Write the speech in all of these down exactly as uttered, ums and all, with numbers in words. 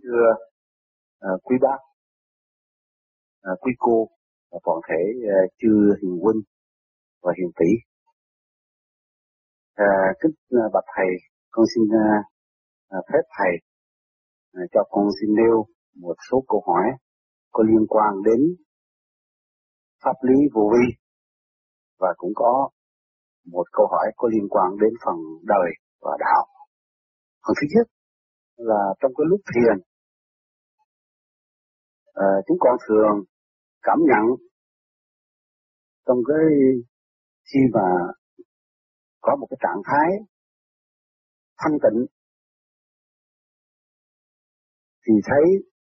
thưa uh, quý bác, uh, quý cô và toàn thể uh, chư hiền huynh và hiền tỷ. Uh, kính uh, bạch thầy, con xin uh, uh, phép thầy uh, cho con xin nêu một số câu hỏi có liên quan đến pháp lý vô vi, và cũng có một câu hỏi có liên quan đến phần đời và đạo. Phần thứ nhất là trong cái lúc thiền, uh, chúng con thường cảm nhận trong cái khi mà có một cái trạng thái thanh tịnh thì thấy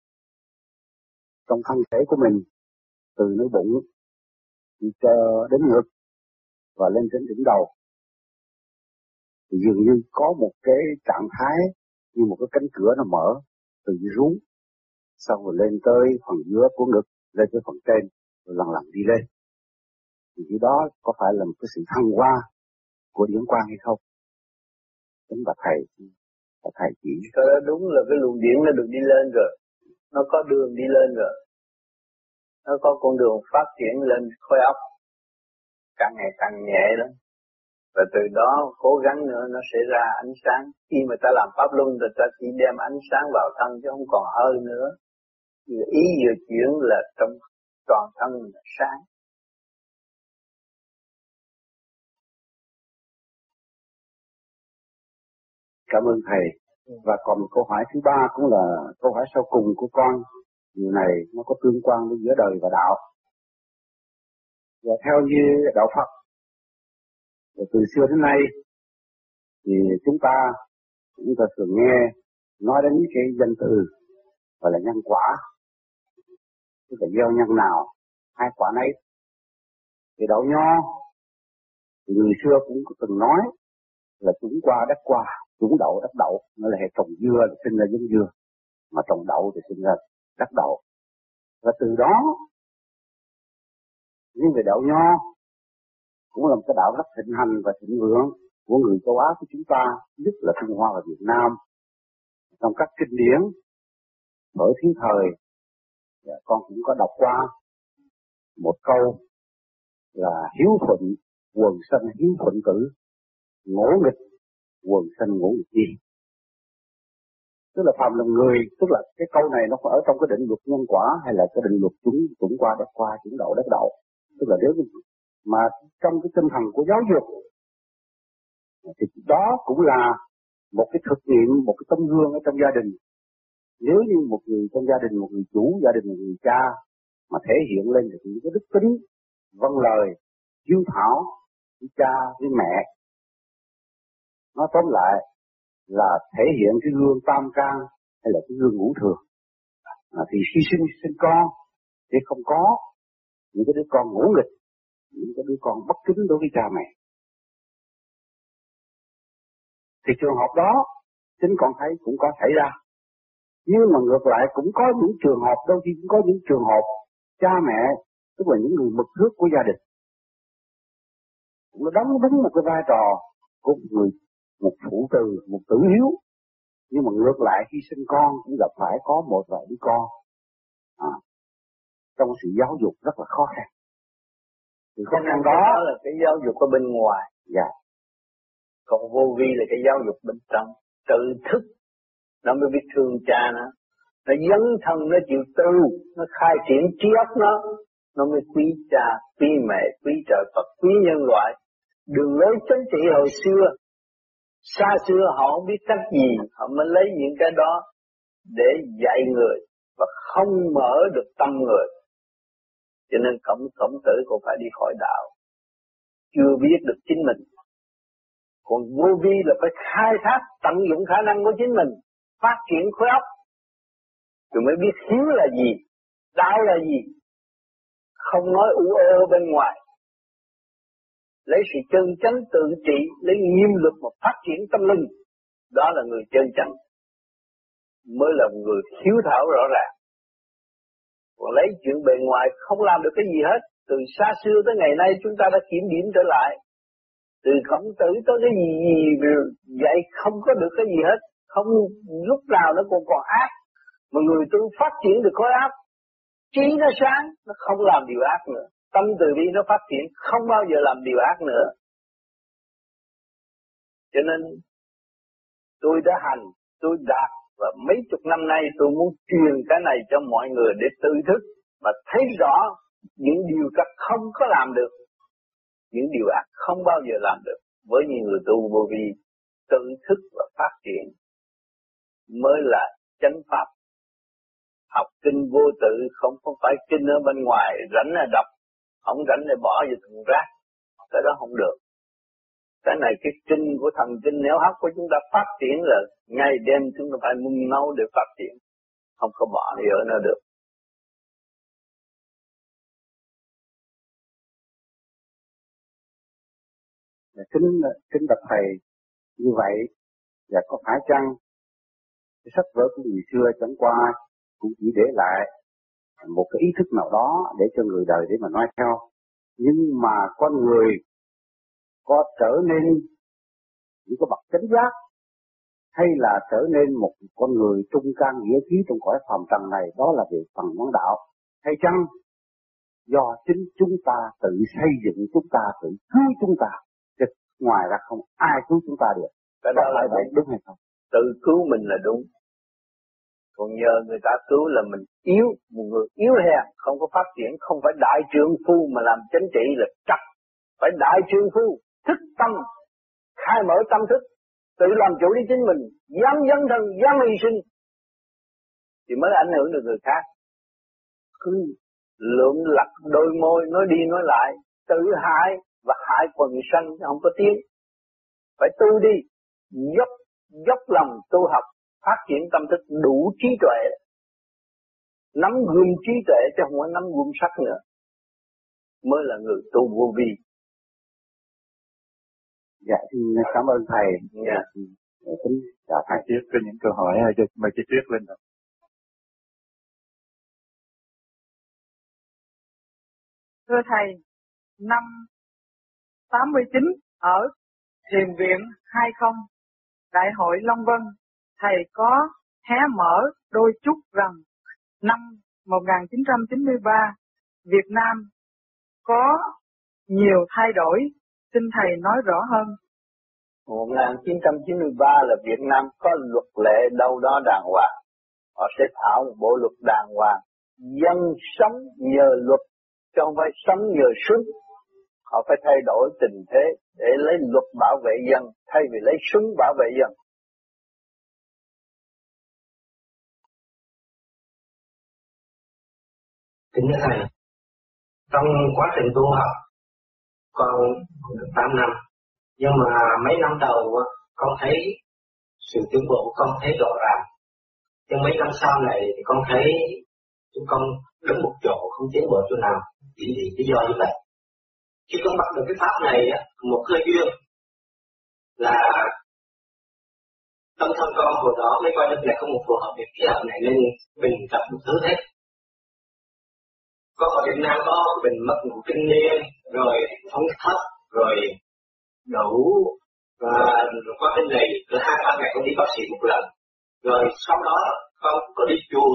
trong thân thể của mình từ nơi bụng đi cho đến ngực và lên đến đỉnh đầu thì dường như có một cái trạng thái như một cái cánh cửa nó mở từ dưới xuống, xong rồi lên tới phần giữa của ngực, lên tới phần trên, rồi lần lần đi lên. Thì cái đó có phải là một cái sự thăng hoa của điển quang hay không? Chính bà thầy, bà thầy chỉ. Cái đó đúng là cái luồng điển nó được đi lên rồi, nó có đường đi lên rồi, nó có con đường phát triển lên khối óc, càng ngày càng nhẹ đó. Và từ đó cố gắng nữa nó sẽ ra ánh sáng. Khi mà ta làm pháp luân thì ta chỉ đem ánh sáng vào thân chứ không còn hơi nữa. Ý vừa chuyển là trong toàn thân là sáng. Cảm ơn thầy. Và còn một câu hỏi thứ ba cũng là câu hỏi sau cùng của con. Điều này nó có tương quan với giữa đời và đạo. Và theo như đạo Phật, từ xưa đến nay thì chúng ta chúng ta thường nghe nói đến cái danh từ gọi là nhân quả, tức là gieo nhân nào hai quả nấy. Thì đạo Nho thì người xưa cũng từng nói là chúng qua đất qua, chúng đậu đất đậu, nó là hệ trồng dưa thì sinh ra giống dưa, mà trồng đậu thì sinh ra đất đậu. Và từ đó riêng về đạo Nho cũng là một cái đạo rất thịnh hành và thịnh vượng của người châu Á của chúng ta, nhất là Trung Hoa và Việt Nam. Trong các kinh điển ở thiên thời, con cũng có đọc qua một câu là hiếu thuận quần sanh hiếu thuận tử, ngỗ nghịch quần sanh ngỗ nghịch gì. Tức là phàm là người, tức là cái câu này nó ở trong cái định luật nhân quả hay là cái định luật chúng chúng qua đất qua, chúng đậu đất đậu. Tức là nếu mà trong cái tinh thần của giáo dục thì đó cũng là một cái thực nghiệm, một cái tấm gương ở trong gia đình. Nếu như một người trong gia đình, một người chủ gia đình, một người cha mà thể hiện lên được những cái đức tính vâng lời, hiếu thảo với cha với mẹ, nó tóm lại là thể hiện cái gương tam can hay là cái gương ngũ thường, à, thì hy sinh sinh con thì không có những cái đứa con ngỗ nghịch, những cái đứa con bất kính đối với cha mẹ. Thì trường hợp đó chính con thấy cũng có xảy ra. Nhưng mà ngược lại cũng có những trường hợp, đôi khi cũng có những trường hợp cha mẹ, tức là những người mực nước của gia đình, cũng nó đóng đúng một cái vai trò của một người, một phụ từ, một tử hiếu. Nhưng mà ngược lại khi sinh con cũng gặp phải có một vài đứa con à, trong sự giáo dục rất là khó khăn. Thì khó khăn đó, đó là cái giáo dục ở bên ngoài. Dạ. Còn vô vi là cái giáo dục bên trong, tự thức. Nó mới biết thương cha nó. Nó dấn thân, nó chịu tu, nó khai triển trí óc nó. Nó mới quý cha, quý mẹ, quý trời Phật, quý nhân loại. Đường lối chính trị hồi xưa, xa xưa họ không biết cách gì, họ mới lấy những cái đó để dạy người và không mở được tâm người. Cho nên khổng khổng tử cũng phải đi khỏi đạo, chưa biết được chính mình. Còn vô vi là phải khai thác, tận dụng khả năng của chính mình, phát triển khối óc, rồi mới biết hiếu là gì, đạo là gì. Không nói u ơ bên ngoài, lấy sự chân chánh tự trị, lấy nghiêm luật mà phát triển tâm linh. Đó là người chân chánh, mới là người hiếu thảo rõ ràng. Còn lấy chuyện bề ngoài không làm được cái gì hết. Từ xa xưa tới ngày nay chúng ta đã kiểm điểm trở lại. Từ khổng tử tới cái gì gì vậy không có được cái gì hết. Không, lúc nào nó còn còn ác. Mà người tu phát triển được khối óc, trí nó sáng, nó không làm điều ác nữa. Tâm từ bi nó phát triển, không bao giờ làm điều ác nữa. Cho nên tôi đã hành, tôi đạt, và mấy chục năm nay tôi muốn truyền cái này cho mọi người để tự thức và thấy rõ những điều các không có làm được, những điều ác không bao giờ làm được. Với những người tu vô vi, tự thức và phát triển mới là chánh pháp. Học kinh vô tự, không không phải kinh ở bên ngoài rảnh là đọc, không rảnh là bỏ vào thùng rác, cái đó không được. Cái này cái kinh của thần kinh nếu hấp của chúng ta phát triển là ngày đêm chúng ta phải nung nấu để phát triển, không có bỏ đi ở nào được. Kính kính bạch thầy, như vậy và có phải chăng cái sách vở của người xưa chẳng qua cũng chỉ để lại một cái ý thức nào đó để cho người đời để mà nói theo, nhưng mà con người có trở nên những cái bậc chánh giác hay là trở nên một con người trung can nghĩa khí trong cõi phàm trần này, đó là về phần món đạo, hay chăng do chính chúng ta tự xây dựng, chúng ta tự cứu chúng ta, chứ ngoài ra không ai cứu chúng ta được. Cái đó là vậy đúng hay không? Tự cứu mình là đúng, còn nhờ người ta cứu là mình yếu, một người yếu hèn không có phát triển, không phải đại trượng phu mà làm chánh trị là trật, phải đại trượng phu thức tâm, khai mở tâm thức, tự làm chủ đi chính mình, dám dấn thân, dám hy sinh thì mới ảnh hưởng được người khác. Cứ lượm lặt đôi môi nói đi nói lại, tự hại và hại quần sanh, không có tiếng. Phải tu đi, dốc dốc lòng tu học, phát triển tâm thức đủ trí tuệ, nắm gươm trí tuệ chứ không phải nắm gươm sắt nữa, mới là người tu vô vi. Dạ, xin cảm ơn thầy. Dạ. Kính chào thầy. Tiếp có những câu hỏi cho mời chị Tuyết lên. Thưa thầy, năm tám mươi chín ở Thiền viện hai không, Đại hội Long Vân, thầy có hé mở đôi chút rằng năm một nghìn chín trăm chín mươi ba Việt Nam có nhiều thay đổi, xin thầy nói rõ hơn. một nghìn chín trăm chín mươi ba là Việt Nam có luật lệ đâu đó đàng hoàng, họ sẽ thảo một bộ luật đàng hoàng, dân sống nhờ luật chứ không phải sống nhờ súng. Họ phải thay đổi tình thế để lấy luật bảo vệ dân thay vì lấy súng bảo vệ dân. Kính thưa thầy, trong quá trình tu học con được tám năm, nhưng mà mấy năm đầu con thấy sự tiến bộ, con thấy rõ ràng. Nhưng mấy năm sau này thì con thấy chúng con đứng một chỗ không tiến bộ chỗ nào, vì lý do như vậy. Khi con bắt được cái pháp này, một cơ duyên là tâm thân con hồi đó mới coi đất này không một phù hợp với khí hậu này nên mình tập một thứ hết. Con ở Việt Nam có bệnh mất ngủ kinh niên, rồi phóng thấp, rồi đủ, và qua bên này cứ hai ba ngày con đi bác sĩ một lần. Rồi sau đó con có đi chùa,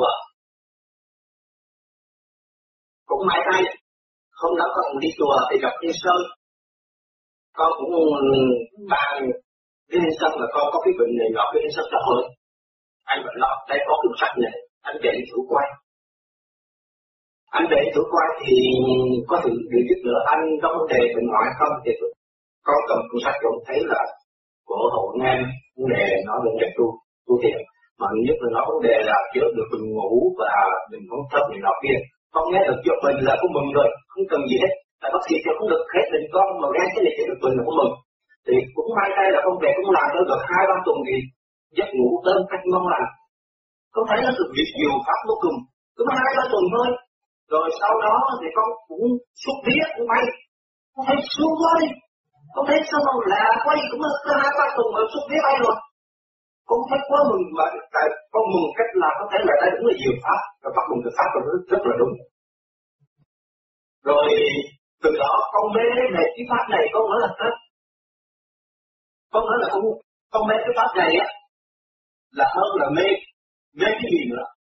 cũng mãi tay. Hôm đó con đi chùa thì gặp Linh Sơn, con cũng bàn Linh Sơn là con có cái bệnh này nọ, cái Linh Sơn trời ơi, anh bệnh nọ, đây có cuốn sách này, anh để thử quay. Anh để thử quay thì có sự điều giúp đỡ anh trong vấn đề bệnh ngoại không, thì con cầm cuốn sách cũng thấy là của hộ em vấn đề nó vấn đề tu tu thiện, mà nhất là nó vấn đề là chữa được bệnh ngủ và bệnh phóng thấp này nọ kia. Con nghe được chữa bệnh là cũng mừng rồi, không cần gì hết. Tại bác sĩ cho cũng được hết bệnh con, mà nghe cái này chữa được bệnh là cũng mừng. Thì cũng may tay là con về cũng làm được được hai ba tuần thì giấc ngủ đơn cách ngon lành. Con thấy nó được việc nhiều pháp vô cùng, cứ hai ba tuần thôi. Rồi sau đó thì con cũng xúc vía cũng may, con thấy sướng quá đi. Con thấy sao mà lạ quá đi, cũng có hai ba tuần mà xúc vía bay rồi. Con thấy quá mừng, mà tại con mừng cách là con thấy là đây đúng là nhiều pháp, và phát mừng được pháp là rất, rất là đúng. Rồi từ đó con mê về cái pháp này, con nói là hết. Con nói là con, con mê cái pháp này á, là hơn là mê, mê cái gì nữa.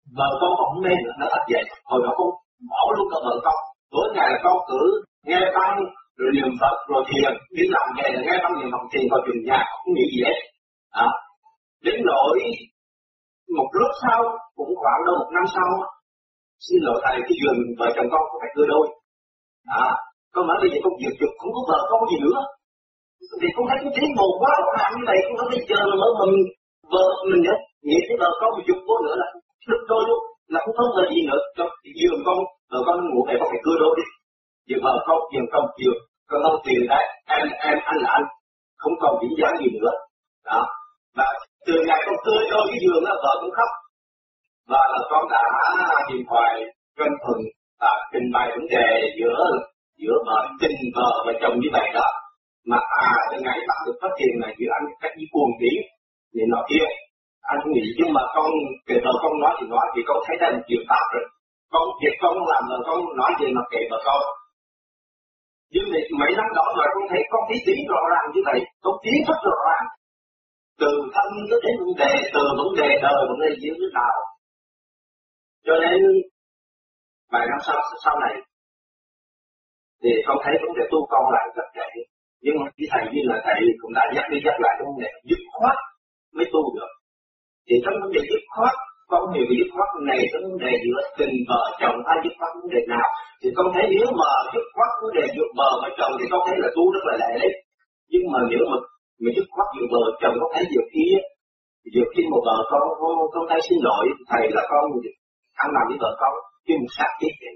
vợ con không mê nữa, nó thật vậy. Hồi đó con bỏ luôn cả vợ con, tối ngày là con cứ nghe băng rồi niệm Phật rồi thiền, đi làm về là nghe băng niệm Phật thiền vào trường nhà không nghĩ gì hết. À, đến nỗi một lúc sau cũng khoảng đâu một năm sau, xin lỗi thầy cái giường vợ chồng con có phải cưa đôi. À, con nói bây giờ con giật giật không có vợ con gì nữa, thì con thấy cái tiếng một quá rõ ràng như vậy, con nói bây giờ là mới mình vợ mình nữa, nghĩ cái vợ con một chục cô nữa là đứt đôi luôn, là không có vợ gì nữa, cho giường con vợ con ngủ về con phải cưa đôi đi, giường vợ con giường con giường con không tiền đấy, em em anh là anh, không còn điểm dáng gì nữa, đó. Và từ ngày con cưa đôi cái giường đó vợ cũng khóc, và là con đã điện thoại kênh thuần và trình bày vấn đề giữa giữa vợ tình vợ và chồng như vậy đó, mà à từ ngày bạn được phát hiện là giữa anh cách như cuồng tín thì nọ kia, anh không nghĩ, nhưng mà con kể vợ con nói thì nói thì con thấy đây là chuyện pháp rồi, con việc con làm vợ con nói gì mà kể vợ con, nhưng mà mấy năm đó mà con thấy con tí tí rõ ràng như vậy, con tiến rất rõ ràng, từ thân tới đến vấn đề, từ vấn đề đời vấn đề diễn thế nào, cho nên vài năm sau sau này thì con thấy vấn đề tu con lại rất dễ, nhưng mà cái thầy như là thầy cũng đã nhắc đi nhắc lại cái vấn đề dứt khoát mới tu được. Thì trong vấn đề dứt khoát, con hiểu về dứt khoát này trong vấn đề giữa tình vợ chồng hay dứt khoát vấn đề nào, thì con thấy nếu mà dứt khoát vấn đề giữa vợ và chồng thì con thấy là tu rất là lẹ đấy. Nhưng mà nếu mà mình dứt khoát giữa vợ chồng, con thấy nhiều khi nhiều khi một vợ con con con thấy xin lỗi thầy là con ăn làm với vợ con chứ một sát chết vậy.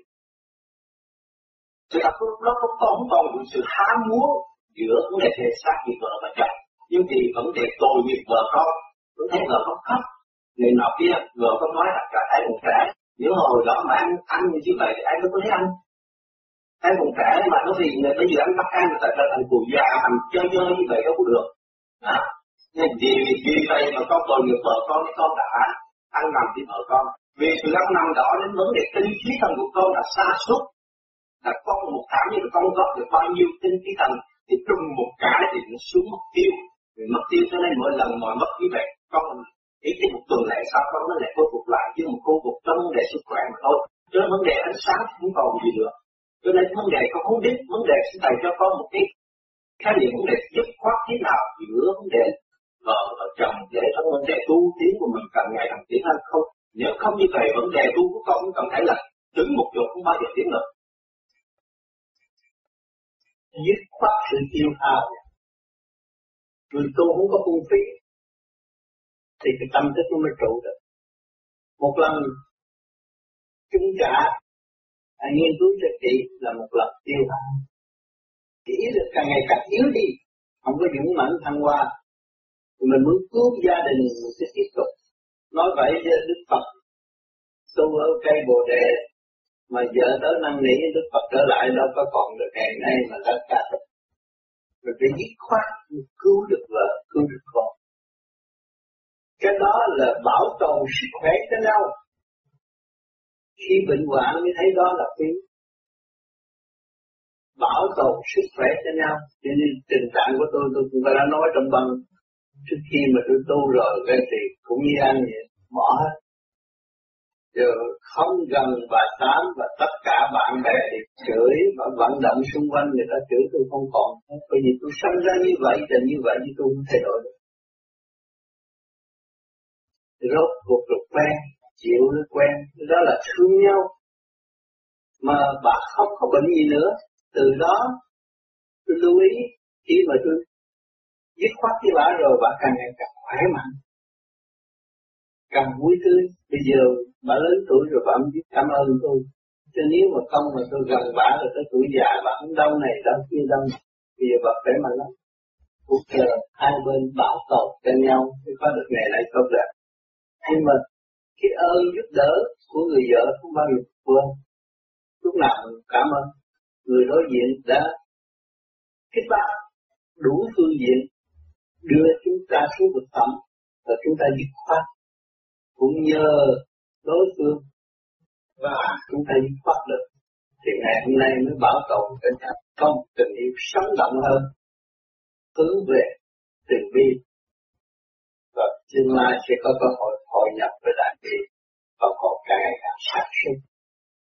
Thì là nó không còn không còn một sự ham muốn giữa vấn đề thể xác giữa vợ và chồng, nhưng vì vấn đề tội nghiệp vợ con, tôi thấy vợ con khóc, người nọ kia vợ con nói là cả ai cũng trẻ, nếu hồi đó mà anh anh như vậy thì ai đâu có thấy anh, anh còn trẻ mà nó vì bây giờ anh bắt anh là tại thành cụ già thành chơi chơi như vậy đâu có được, à, nên vì vì vậy mà con tội nghiệp vợ con, cái con đã ăn nằm với vợ con, vì sự ăn nằm đó đến vấn đề tinh khí thần của con là sa sút, là con một tháng như con góp được bao nhiêu tinh khí thần thì trùng một cái thì nó xuống mất tiêu, vì mất tiêu cho nên mỗi lần mọi mất như vậy con ý cái một tuần lễ sau con nó lại khôi phục lại, chứ một khôi phục trong vấn đề sức khỏe mà thôi, chứ vấn đề ánh sáng không còn gì nữa, cho nên vấn đề con không biết, vấn đề sẽ thầy cho con một cái khái niệm vấn đề dứt khoát thế nào giữa vấn đề vợ và chồng để trong vấn đề tu tiến của mình càng ngày càng tiến hơn không, nếu không như vậy vấn đề tu của con cũng cần thấy là đứng một chỗ không bao giờ tiến được. Dứt khoát sự tiêu hao, người tu không có phung phí thì cái tâm thức nó mới trụ được. Một lần chúng trả anh nghiên cứu cho kỹ là một lần tiêu hao, cái ý lực càng ngày càng yếu đi, không có dũng mãnh thăng hoa, thì mình muốn cứu gia đình mình sẽ tiếp tục. Nói vậy với Đức Phật tu ở cây Bồ Đề mà vợ tới năn nỉ Đức Phật trở lại đâu có còn được ngày nay mà tất cả mình phải dứt khoát cứu được vợ, cứu được con. Cái đó là bảo tồn sức khỏe cho nhau. Khi bệnh hoạn mới thấy đó là quý. Bảo tồn sức khỏe cho nhau. Cho nên tình trạng của tôi tôi cũng đã nói trong băng. Trước khi mà tôi tu rồi cái thì cũng như anh vậy, bỏ hết. Giờ không gần bà Tám và tất cả bạn bè thì chửi và vận động xung quanh người ta chửi tôi không còn. Bởi vì tôi sinh ra như vậy và như vậy thì tôi không thay đổi được. Rốt cuộc được quen, chịu được quen, đó là thương nhau. Mà bà không có bệnh gì nữa. Từ đó tôi lưu ý khi mà tôi dứt khoát với bà rồi bà càng ngày càng khỏe mạnh, càng vui tươi. Bây giờ bà lớn tuổi rồi bà mới biết cảm ơn tôi. Cho nếu mà không mà tôi gần bà rồi tới tuổi già bà không đau này đau kia đau này. Bây giờ bà khỏe mạnh lắm. Cuộc chờ hai bên bảo tồn cho nhau mới có được ngày này tốt đẹp. Nhưng mà cái ơn giúp đỡ của người vợ không bao giờ quên. Lúc nào cảm ơn người đối diện đã kết bác đủ phương diện đưa chúng ta xuống vực thẳm và chúng ta dứt khoát, cũng nhờ đối phương và chúng ta dứt khoát được thì ngày hôm nay mới bảo tồn cái nhau không tình yêu sống động hơn, hướng về từ bi và tương lai sẽ có cơ hội hội nhập với đại bi và còn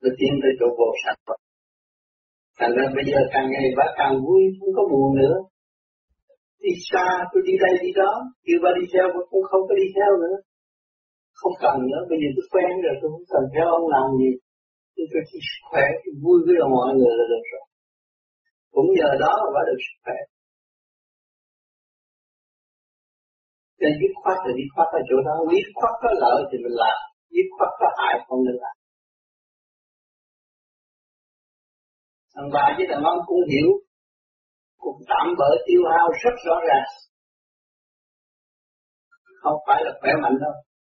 nó tiến tới chỗ vô sạch. Thành ra bây giờ càng ngày bà càng vui, không có buồn nữa. Đi xa, tôi đi đây đi đó, kêu bà đi theo, tôi cũng không có đi theo nữa. Không cần nữa, bây giờ tôi quen rồi, tôi không cần theo ông làm gì. Tôi tôi chỉ khỏe, tôi vui với mọi người là được rồi. Cũng nhờ đó mà bà được sức khỏe. Nên dứt khoát là dứt khoát ở chỗ đó, dứt khoát có lợi thì mình làm, dứt khoát có hại không nên làm. Thằng bà với thằng ông cũng hiểu, cũng tạm bỡ tiêu hao rất rõ ràng. Không phải là khỏe mạnh đâu.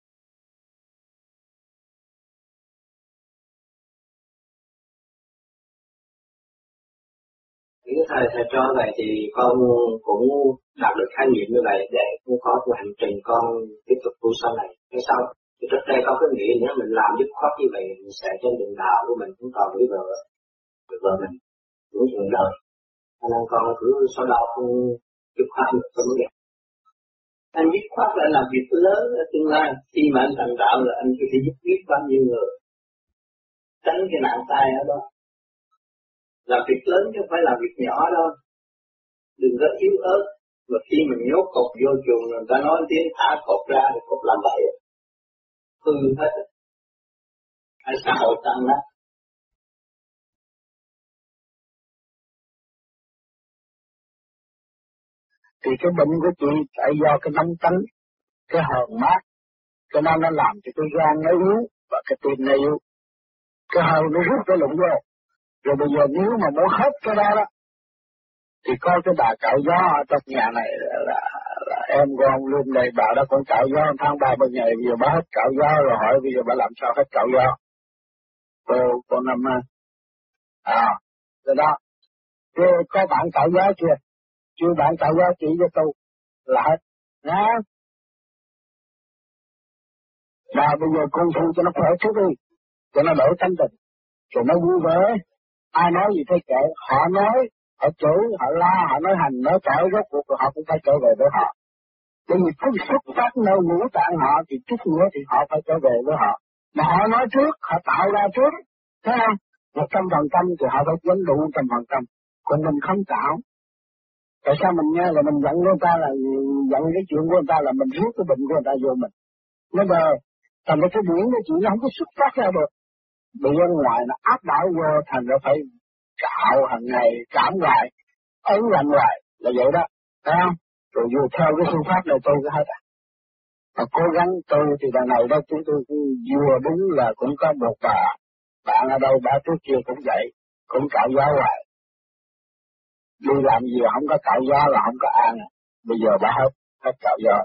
Cái thầy thầy cho vậy thì con cũng đạt được khái niệm như vậy để cũng có cái hành trình con tiếp tục tu sau này. Cái sau thì trước đây con cứ nghĩ nếu mình làm dứt khoát như vậy mình sẽ trên đường đạo của mình cũng còn với vợ, với vợ mình cũng trường đời. Cho nên con cứ sau đó không dứt khoát được cái vấn đề. Anh dứt khoát là làm việc lớn ở tương lai. Khi mà anh thành đạo là anh có thể giúp biết bao nhiêu người. Tránh cái nạn tai ở đó. Làm việc lớn chứ không phải làm việc nhỏ đâu. Đừng có yếu ớt. Mà khi mình nhốt cột vô chuồng người ta nói tiếng thả cột ra thì cột làm vậy. Hư hết. Ở xã hội tăng đó. Thì cái bệnh của chị tại do cái nóng tánh, cái hờn mát, cho nên nó làm cho cái gan nó yếu và cái tim nó yếu. Cái hơi nó rút cái lụng vô. Rồi bây giờ nếu mà muốn hết cái đó đó, thì có cái bà cạo gió ở trong nhà này là, là, là em con luôn đây, bà đó còn cạo gió tháng ba mươi ngày, bây giờ bà hết cạo gió rồi hỏi bây giờ bà làm sao hết cạo gió. Cô, cô Năm à, rồi đó, cô có bạn cạo gió chưa? Chưa bạn cạo gió chỉ cho tôi là hết. Nha. Và bây giờ con thu cho nó khỏe trước đi, cho nó đỡ thanh tình, cho nó vui vẻ. Ai nói gì thấy kệ, họ nói, họ chửi, họ la, họ nói hành, nói cãi, rốt cuộc rồi họ cũng phải trở về với họ. Bởi vì phút xuất phát nơi ngũ tạng họ thì chút nữa thì họ phải trở về với họ. Mà họ nói trước, họ tạo ra trước, thấy không? Một trăm phần trăm thì họ phải vấn đủ trăm phần trăm, còn mình không tạo. Tại sao mình nghe là mình giận người ta là giận cái chuyện của người ta là mình rút cái bệnh của người ta vô mình. Nó bờ, thành ra cái điển cái chuyện nó không có xuất phát ra được. Bị bên ngoài nó áp đảo vô thành ra phải cạo hàng ngày, cảm hoài, ấn lạnh hoài, là vậy đó, thấy không? Rồi vô theo cái phương pháp này tôi có hết à. Mà cố gắng tôi thì đằng này đó chúng tôi vừa đúng là cũng có một bà, bạn ở đâu bà trước kia cũng vậy, cũng cạo gió hoài. Đi làm gì không có cạo gió là không có an, bây giờ bà hết, hết cạo gió.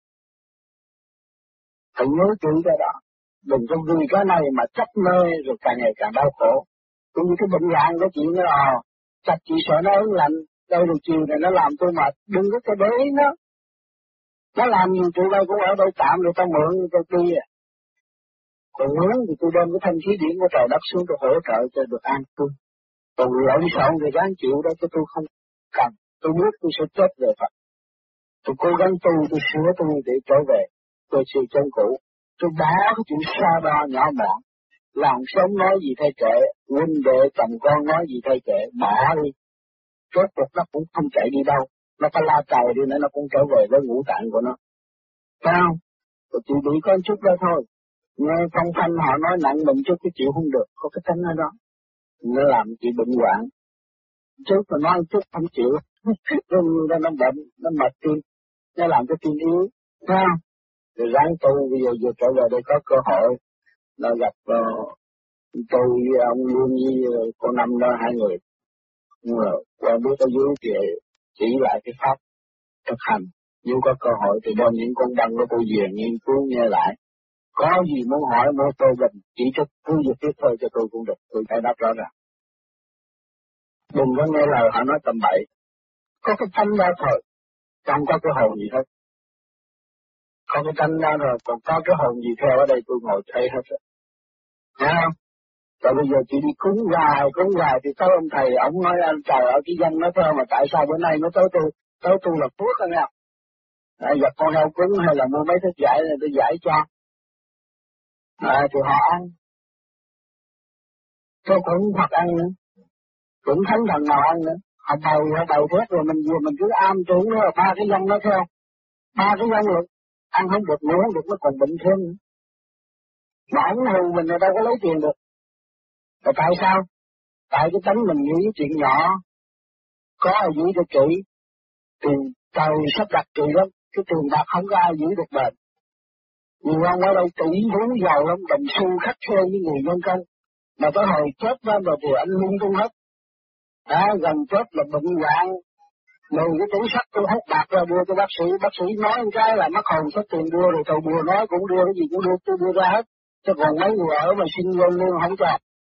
Phải nhớ kỹ cái đó. Đừng có vì cái này mà chấp mê rồi càng ngày càng đau khổ. Cũng như cái bệnh gan của chị nó à, chắc chị sợ nó ớn lạnh, đây là chiều này nó làm tôi mệt, đừng có cái để ý nó. Nó làm gì tụi đây cũng ở đây tạm rồi tao mượn tôi đi à. Còn muốn thì tôi đem cái thanh khí điển của trời đất xuống tôi hỗ trợ cho được an cư. Còn lộn xộn thì ráng chịu đó chứ tôi không cần, tôi biết tôi sẽ chết về Phật. Tôi cố gắng tu, tôi sửa tôi để trở về, tôi sự chân cũ. Tôi bỏ cái chuyện xa đo nhỏ mọn, làng sống nói gì thay kệ, huynh đệ chồng con nói gì thay kệ, bỏ đi. Rốt cuộc nó cũng không chạy đi đâu, nó có la cày đi nữa nó cũng trở về với ngũ tạng của nó. Phải không? Tôi chỉ bị có chút đó thôi. Nghe phong thanh họ nói nặng mình chút cái chịu không được, có cái tánh ở đó. Nó làm chị bệnh hoạn. Chút mà nói chút không chịu, nó nó bệnh, nó mệt tim, nó làm cái tim yếu. Phải không? Rồi ráng tu, bây giờ vừa trở về đây có cơ hội, nó gặp uh, tôi với ông Lương với uh, cô Năm đó hai người. Nhưng mà qua biết ở dưới thì chỉ lại cái pháp thực hành. Nếu có cơ hội thì đem những con băng của tôi về nghiên cứu nghe lại. Có gì muốn hỏi muốn tôi bình chỉ cho cứ việc tiếp thôi cho tôi cũng được, tôi phải đáp rõ ràng. Đừng có nghe lời họ nói tầm bậy. Có cái thanh ra thôi, không có cái hồn gì hết. Có cái thanh ra rồi, còn có cái hồn gì theo ở đây tôi ngồi thấy hết rồi. Thấy không? Rồi bây giờ chị đi cúng hoài, cúng hoài thì tới ông thầy, ông nói anh trời ở cái dân nó thôi mà tại sao bữa nay nó tới tôi, tới tôi là phước anh ạ. À, giật con heo cúng hay là mua mấy thức giải này tôi giải cho. À, thì họ ăn. Tôi cũng Phật ăn nữa, cũng thánh thần nào ăn nữa. Họ bầu, họ bầu thét rồi mình vừa mình cứ am tưởng nó là ba cái dông đó theo. Ba cái dông lực, ăn không được, ngủ không được, nó còn bệnh thêm nữa. Mà ổng hù mình là đâu có lấy tiền được. Rồi tại sao? Tại cái tánh mình nghĩ chuyện nhỏ, có ai giữ được kỹ, tiền trời sắp đặt kỳ lắm, cái tiền bạc không có ai giữ được bền. Nhiều ông ở đây tỷ phú giàu lắm, đồng xu khắc khe với người nhân công, mà tới hồi chết ra rồi thì anh lung tung hết. Đã gần chết là bệnh hoạn, mười cái tủ sắt tôi hút bạc ra đưa cho bác sĩ, bác sĩ nói một cái là mất hồn số tiền đưa, rồi thầu bùa nói cũng đưa, cái gì cũng đưa, tôi đưa ra hết, chứ còn mấy người ở mà xin luôn luôn không cho.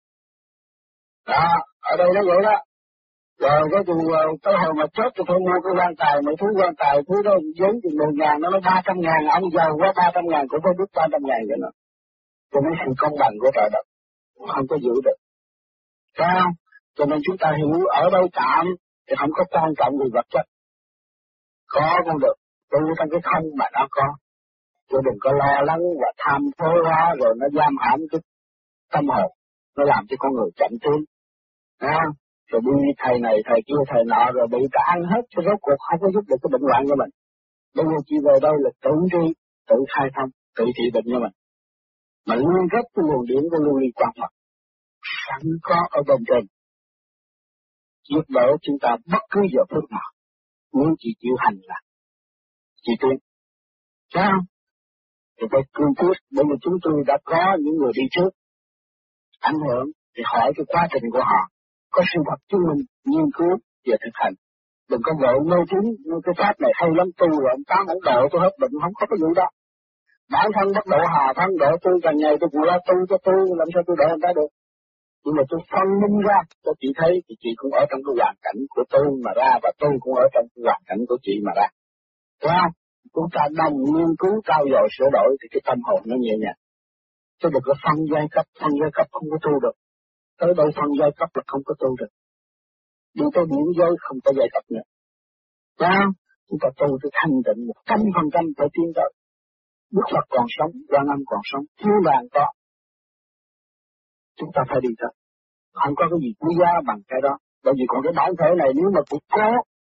Đó, ở đây nó vậy đó. Rồi cái từ tới hồi mà chết tôi phải mua cái quan tài, mấy thứ quan tài, thứ đó giấy thì mười ngàn, nó nói ba trăm ngàn, ông giàu quá ba trăm ngàn cũng phải biết ba trăm ngàn cho nó. Cho nên sự công bằng của trời đất, không có giữ được. Sao? Cho nên chúng ta hiểu ở đây tạm thì không có quan trọng về vật chất. Có cũng được, tu trong cái không mà nó có. Chứ đừng có lo lắng và tham thố hóa rồi nó giam hãm cái tâm hồn, nó làm cho con người chậm tiến. À, rồi đi thầy này thầy kia thầy nọ rồi bị cả ăn hết, cho rốt cuộc không có giúp được cái bệnh hoạn của mình. Bây giờ chỉ về đây là tự đi, tự khai thông, tự trị bệnh cho mình. Mà liên kết cái nguồn điển của lưu ly quan Phật sẵn có ở bên trên, giúp đỡ chúng ta bất cứ giờ phút nào, nếu chỉ chịu hành là chỉ tiến. Sao? Thì phải cương quyết, bởi vì chúng tôi đã có những người đi trước ảnh hưởng, thì hỏi cái quá trình của họ, có sự thật chứng minh, nghiên cứu về thực hành. Đừng có vội mê tín, cái pháp này hay lắm, tu rồi ông tám ông độ tôi hết bệnh, không có cái vụ đó. Bản thân bắt độ hà thân độ tôi, càng ngày tôi cũng lo tu cho tôi, làm sao tôi độ người ta được. Nhưng mà tôi phân minh ra cho chị thấy thì chị cũng ở trong cái hoàn cảnh của tôi mà ra, và tôi cũng ở trong cái hoàn cảnh của chị mà ra. Đúng không? Chúng ta đồng nghiên cứu cao dồi sửa đổi thì cái tâm hồn nó nhẹ nhàng. Chứ đừng có phân giai cấp, phân giai cấp không có tu được. Tới đây phân giai cấp là không có tu được. Đi tới điểm giới không có giai cấp nữa. Đúng không? Chúng ta tu tới thanh tịnh một trăm phần trăm phải tiến tới. Đức Phật còn sống, Quan Âm còn sống, thiên đàng có. Chúng ta phải đi tới. Không có cái gì quý giá bằng cái đó. Bởi vì còn cái bản thể này nếu mà cũng có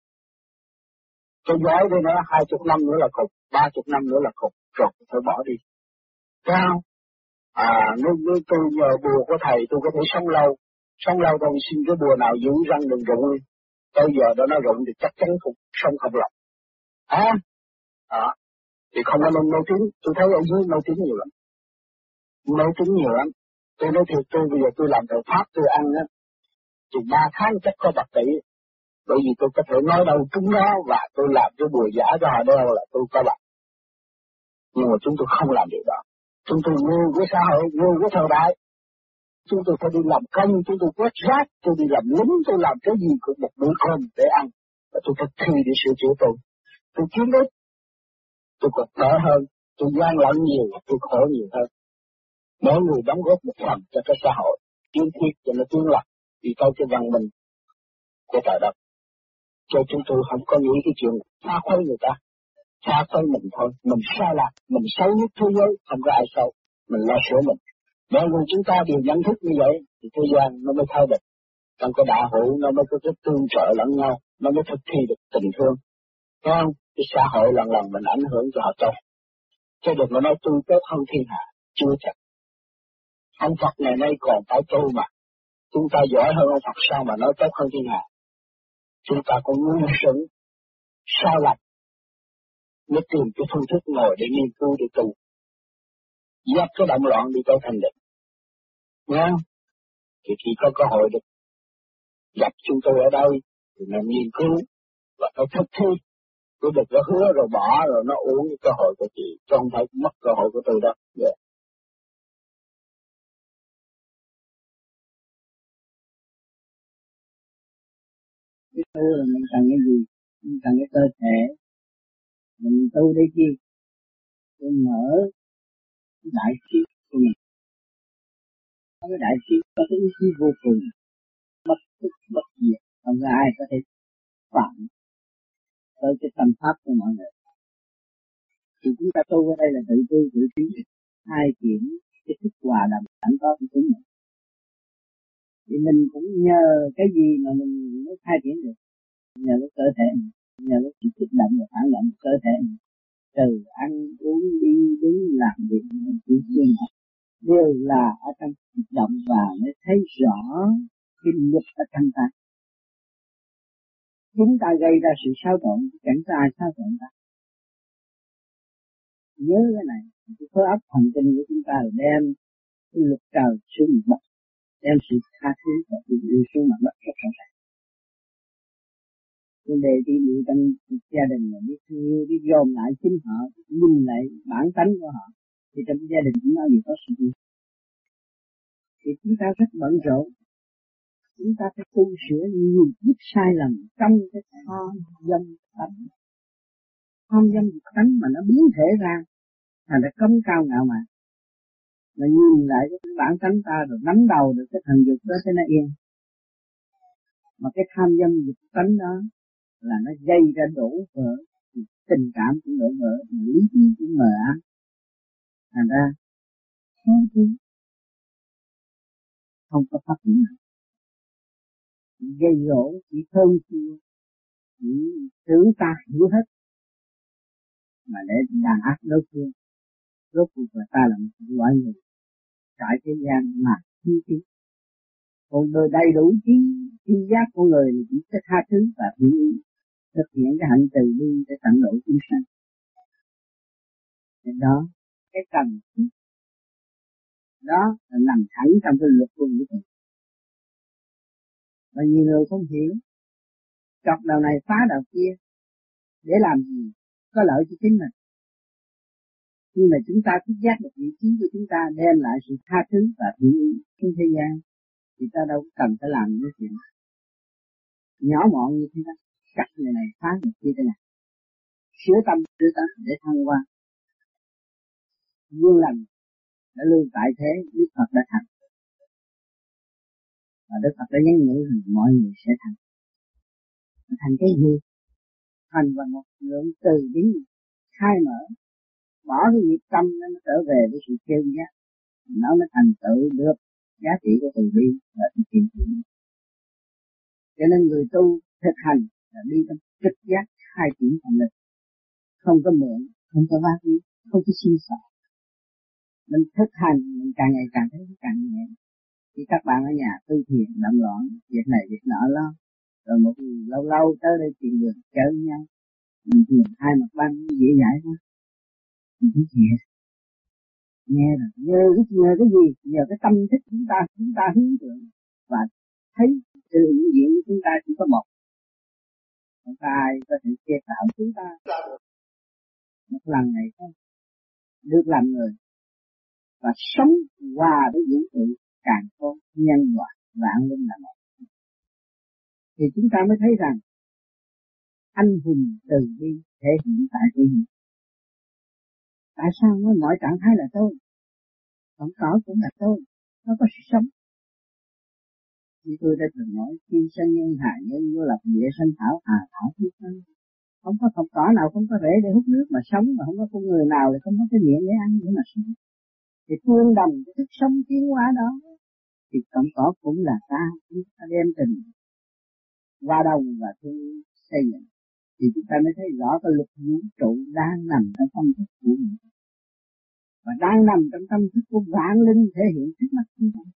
cái giỏi đây nữa, hai chục năm nữa là cục, ba chục năm nữa là cục, rồi phải bỏ đi. Sao? À, nếu, nếu tôi nhờ bùa của thầy tôi có thể sống lâu, sống lâu tôi xin cái bùa nào giữ răng đừng rụng đi. Tới giờ đó nó rụng thì chắc chắn cũng sống không lọc. À, à, thì không có nên mê tín, tôi thấy ở dưới mê tín nhiều lắm. Mê tín nhiều lắm. Tôi nói thiệt tôi bây giờ tôi làm thầy Pháp tôi ăn á, thì ba tháng chắc có bạc tỷ. Bởi vì tôi có thể nói đâu chúng nó và tôi làm cái bùa giả cho họ đeo là tôi có bạc. Nhưng mà chúng tôi không làm điều đó. Chúng tôi ngu với xã hội, ngu với thời đại. Chúng tôi phải đi làm công, chúng tôi quét rác, tôi đi làm lính, tôi làm cái gì cũng một bữa cơm để ăn. Và tôi phải thi để sửa chữa tôi. Tôi kiếm ít, tôi còn đỡ hơn, tôi gian lận nhiều, tôi khổ nhiều hơn. Mỗi người đóng góp một phần cho cái xã hội, kiến thiết cho nó tiến lập, đi tới cái văn minh của trời đất. Cho chúng tôi không có nghĩ cái chuyện phá khuấy người ta, phá khuấy mình thôi, mình sai lạc, mình xấu nhất thế giới, không có ai xấu, mình lo sửa mình. Mỗi người chúng ta đều nhận thức như vậy, thì thế gian nó mới thay đổi. Trong cái đạo hữu nó mới có cái tương trợ lẫn nhau, nó mới thực thi được tình thương. Thấy không? Cái xã hội lần lần mình ảnh hưởng cho họ tốt. Chứ đừng có nói tôi tốt hơn thiên hạ, chưa chắc. Ông Phật ngày nay còn phải tu mà. Chúng ta giỏi hơn ông Phật sao mà nói tốt hơn thiên hạ. Chúng ta cũng ngu xuẩn, sai lầm, mới tìm cái phương thức ngồi để nghiên cứu để tu. Dắt cái động loạn đi tới thành định. Nghe không? Thì khi có cơ hội được gặp chúng tôi ở đây, thì nên nghiên cứu và phải thực thi. Tôi đừng có hứa rồi bỏ rồi nó uống cái cơ hội của chị, chứ không phải mất cơ hội của tôi đâu. Yeah. Cái tu là mình cần cái gì? Mình cần cái cơ thể. Mình tu để chi? Để mở cái đại trí của mình. Cái đại trí có cái ý chí vô cùng, bất tức bất diệt, không có ai có thể phạm tới cái tâm pháp của mọi người. Thì chúng ta tu ở đây là tự tu tự tiến, hai chuyển cái thức hòa đồng sẵn có của chúng mình. thì mình cũng nhờ cái gì mà mình mới khai triển được? Nhờ cái cơ thể mình, nhờ cái sự kích động và phản động cơ thể mình, từ ăn uống đi đứng làm việc mình chỉ xuyên học đều là ở trong kích động và mới thấy rõ cái luật ở trong ta. Chúng ta gây ra sự xáo trộn, chẳng có ai xáo trộn ta. Nhớ cái này, cái khối óc thần kinh của chúng ta là đem cái luật trời xuống mặt đất, đem sự tha thứ và tình yêu xuống mặt đất rất rõ ràng. Vấn đề đi bị trong gia đình là biết thương yêu, biết dồn lại chính họ, nhìn lại bản tánh của họ, thì trong gia đình chúng ta gì có sự yêu. Thì chúng ta rất bận rộn, chúng ta phải tu sửa nhiều ít sai lầm trong cái tham dâm tánh. Tham dâm tánh mà nó biến thể ra, thành ra cống cao ngạo mạn. Mà nhìn lại cái bản tánh ta rồi nắm đầu được cái thần dục đó cho nó yên. Mà cái tham dâm dục tánh đó là nó gây ra đổ vỡ, tình cảm cũng đổ vỡ, lý trí cũng mờ ám. Thành ra không chứ không có pháp lý nào. Gây gỗ chỉ thơm chua, chỉ tưởng ta hiểu hết, mà để đàn áp đối phương. Rốt cuộc là ta là một loại người trải thế gian mà chi tiết. Còn người đầy đủ trí trí giác của người thì chỉ sẽ tha thứ và hiểu ý, thực hiện cái hạnh từ bi để tận độ chúng sanh. Thì đó, cái cần thiết đó là nằm thẳng trong cái luật của vũ trụ. Và nhiều người không hiểu, chọc đầu này phá đầu kia, để làm gì? Có lợi cho chính mình. Nhưng mà chúng ta thức giác được vị trí của chúng ta, đem lại sự tha thứ và hiểu ý trong thế gian, thì ta đâu cần phải làm những chuyện nhỏ mọn như thế đó. Cắt người này phá người kia thế này, sửa tâm sửa tâm để thăng hoa. Duyên lành đã lưu tại thế, Đức Phật đã thành, và Đức Phật đã nhắn nhủ rằng mọi người sẽ thành. Thành cái gì? Thành và một lượng từ bi khai mở, bỏ cái nghiệp tâm nó trở về với sự kêu giác, nó mới thành tựu được giá trị của từ bi và thực hiện. Cho nên người tu thực hành là đi trong trực giác khai triển thành lực, không có mượn, không có vác ý, không có suy sợ. Mình thực hành mình càng ngày càng thấy càng nhẹ. Khi các bạn ở nhà tư thiền động loạn, việc này việc nọ lo, rồi một lâu lâu tới đây chuyện đường chơi với nhau, mình thiền hai mặt băng dễ dãi quá. Mình thấy thiệt. Nghe rồi, nhờ cái, nhờ cái gì? Nhờ cái tâm thức chúng ta, chúng ta hướng tượng và thấy sự hiện diện của chúng ta chỉ có một. Không có ai có thể chế tạo chúng ta một lần này thôi. Được làm người và sống hòa với vũ trụ càng có nhân loại vạn linh là một. Thì chúng ta mới thấy rằng anh hùng từ bi thể hiện tại cái gì? Tại sao nó mọi trạng thái là tôi? Không có cũng là tôi, nó có sự sống. Như tôi đã từng nói, chim sanh nhân hạ nhân vô lập địa sanh thảo hà thảo thiên sanh. Không có cọng cỏ nào không có rễ để hút nước mà sống, mà không có con người nào thì không có cái miệng để ăn để mà sống. Thì tương đồng cái thức sống tiến hóa đó, thì cọng cỏ cũng là ta, chúng ta đem tình qua đồng và thương xây dựng. Thì chúng ta mới thấy rõ cái luật vũ trụ đang nằm trong tâm thức của mình. Và đang nằm trong tâm thức của vạn linh thể hiện trước mắt chúng ta.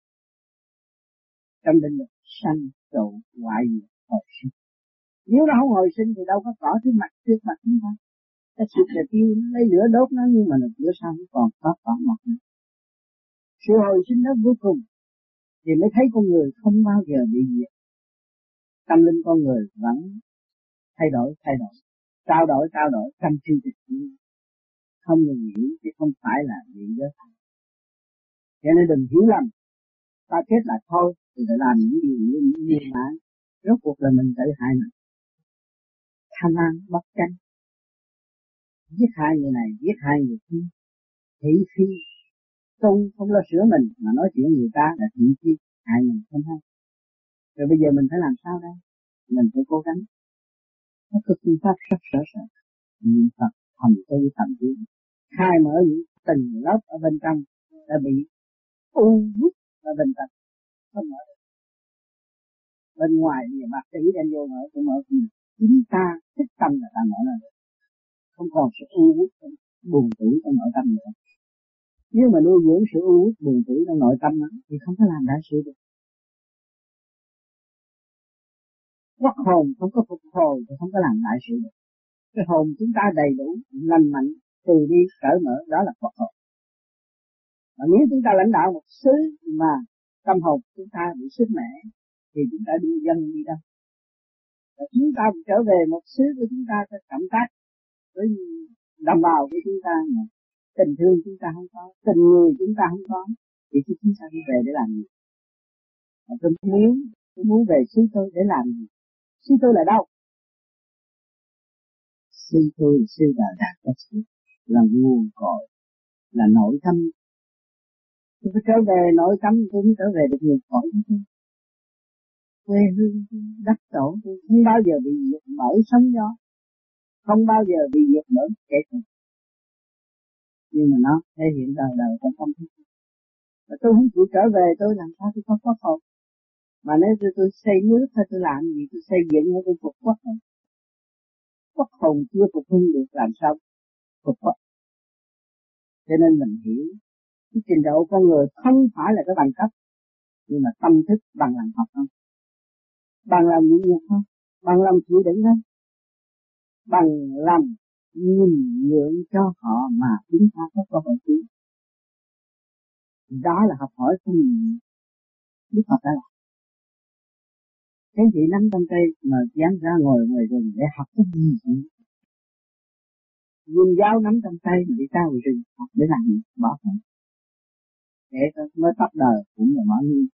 Trong định luật sanh trụ hoại diệt hồi sinh. Nếu nó không hồi sinh thì đâu có cỏ trước mặt trước mặt chúng ta. Ta xịt là tiêu, lấy lửa đốt nó, nhưng mà nó lửa sao nó còn có cỏ mọc nữa. Sự hồi sinh đó cuối cùng thì mới thấy con người không bao giờ bị diệt. Tâm linh con người vẫn thay đổi, thay đổi, trao đổi, trao đổi, trong chương trình không ngừng nghỉ, chứ không phải là bị giới hạn. Cho nên đừng hiểu lầm, ta chết là thôi, thì phải làm những điều như như mà rốt cuộc là mình tự hại mình. Tham ăn, bất chánh, giết hại người này, giết hại người kia, thị phi, tu không lo sửa mình mà nói chuyện người ta là thị phi, hại mình không hay. Rồi bây giờ mình phải làm sao đây? Mình phải cố gắng. Có cái phương pháp rất rõ ràng. Niệm Phật, thầm tu, thầm tiến, khai mở những từng lớp ở bên trong đã bị u hút ở bên trong, không mở được. Bên ngoài bây giờ bác sĩ đem vô mở cũng mở cũng được. Chúng ta thích tâm là ta mở ra được. Không còn sự u uất buồn tủi trong nội tâm nữa. Nếu mà nuôi dưỡng sự u uất buồn tủi trong nội tâm đó, thì không có làm đại sự được. Quốc hồn không có phục hồi thì không có làm đại sự được. Cái hồn chúng ta đầy đủ, lành mạnh, từ đi cởi mở, đó là quốc hồn. Và nếu chúng ta lãnh đạo một xứ mà tâm hồn chúng ta bị sức mẻ, thì chúng ta đưa dân đi đâu? Và chúng ta trở về một xứ của chúng ta sẽ cảm tác với đồng bào của chúng ta, mà tình thương chúng ta không có, tình người chúng ta không có, thì chúng ta đi về để làm gì? Và tôi muốn, tôi muốn về xứ tôi để làm gì? Xứ tôi là đâu? Xứ tôi là xứ Đà Đạt Có Xứ, là nguồn cội, là nội tâm. Tôi phải trở về nội tâm, tôi mới trở về được nguồn cội của tôi. Quê hương đất tổ tôi không bao giờ bị diệt mở sóng gió, không bao giờ bị diệt mở kể cả. Nhưng mà nó thể hiện đời đời trong tâm thức. Và tôi không chịu trở về, tôi làm sao tôi có quốc hồn? Mà nếu tôi, tôi xây nước hay tôi làm gì, tôi xây dựng hay tôi phục quốc không? Quốc hồn chưa phục hưng được làm sao phục quốc? Cho nên mình hiểu cái trình độ con người không phải là cái bằng cấp, nhưng mà tâm thức bằng lòng học không, bằng lòng nhịn nhục không, bằng lòng chịu đựng không, bằng lòng nhìn nhượng cho họ mà chúng ta có cơ hội tiến. Đó là học hỏi của mình. Đức Phật đã làm. Thế chị nắm trong tay mà dám ra ngồi ngoài rừng để học cái gì vậy? Vươn dao nắm trong tay mà đi ra ngoài rừng học để làm gì? Bỏ hết. Để mới tóc đời cũng là bỏ đi.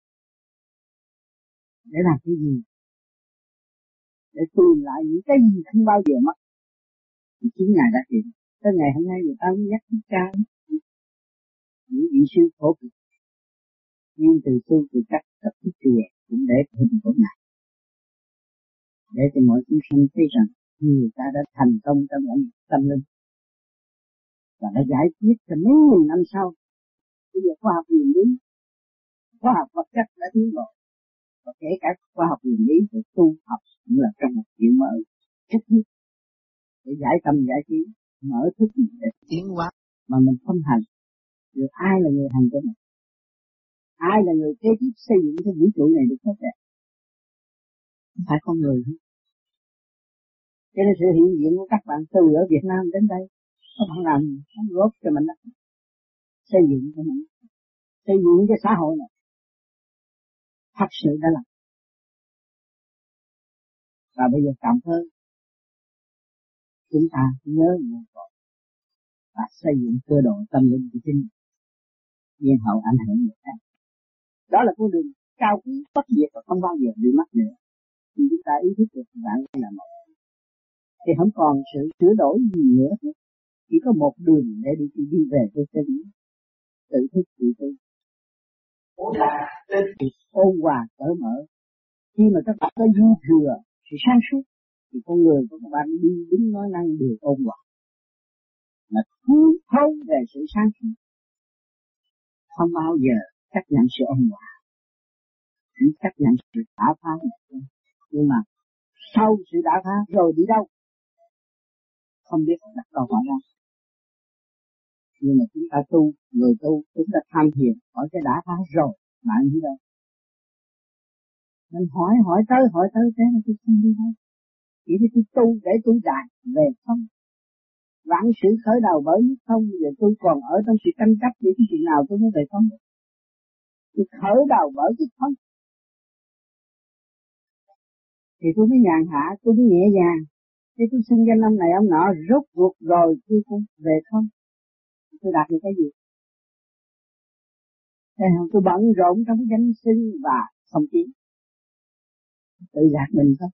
Để làm cái gì? Để tìm lại những cái gì không bao giờ mất. Thì chính Ngài đã hiện. Tới ngày hôm nay người ta mới nhắc chúng ta những vị sư khổ cực. Nhưng từ tu từ cách tập thức chùa cũng để hình của Ngài. Để cho mọi chúng sinh thấy rằng người ta đã thành công trong tâm linh. Và đã giải quyết cho mấy nghìn năm sau. Bây giờ khoa học nguyên lý, khoa học vật chất đã tiến bộ. Và kể cả khoa học nguyên lý để tu học cũng là trong một chuyện mở chất nhất. Để giải tâm giải trí, mở thức để tiến hóa. Mà mình không hành, rồi ai là người hành cho mình? Ai là người kế tiếp xây dựng cái vũ trụ này được tốt đẹp? Không phải con người hết. Cho nên sự hiện diện của các bạn từ ở Việt Nam đến đây, các bạn làm không góp cho mình đó. Xây dựng cho mình, xây dựng cái xã hội này. Thật sự đã làm. Và bây giờ cảm ơn chúng ta nhớ nguồn cội và xây dựng cơ độ tâm linh của chính mình, nhiên hậu ảnh hưởng người khác. Đó là con đường cao quý bất diệt và không bao giờ bị mất nữa. Khi chúng ta ý thức được bạn là một, thì không còn sự sửa đổi gì nữa hết. Chỉ có một đường để đi đi về với chân lý, tự thức tự tu. Ôn hòa cởi mở. Khi mà các bạn có dư thừa sự sáng suốt, thì con người của các bạn đi đứng nói năng đều ôn hòa. Mà hướng thấu về sự sáng suốt, không bao giờ chấp nhận sự ôn hòa, chỉ chấp nhận sự đả phá. Nhưng mà sau sự đả phá rồi đi đâu? Không biết đặt câu hỏi ra. Nhưng mà chúng ta tu, người tu, chúng ta tham thiền, hỏi cái đã phá rồi, bạn đi đâu? Mình hỏi, hỏi tới, hỏi tới, thế mà tôi không đi đâu. Chỉ vì tôi tu để tôi đạt về không. Vạn sự khởi đầu bởi nhất không, giờ tôi còn ở trong sự tranh chấp với cái chuyện nào tôi mới về không. Tôi khởi đầu bởi nhất không. Thì tôi mới nhàn hạ, tôi mới nhẹ nhàng. Thế tôi xin danh ông này ông nọ, rốt cuộc rồi tôi cũng về không. Tôi đạt được cái gì? Thế không, tôi bận rộn trong cái danh sinh và không tiến. Tự gạt mình thôi.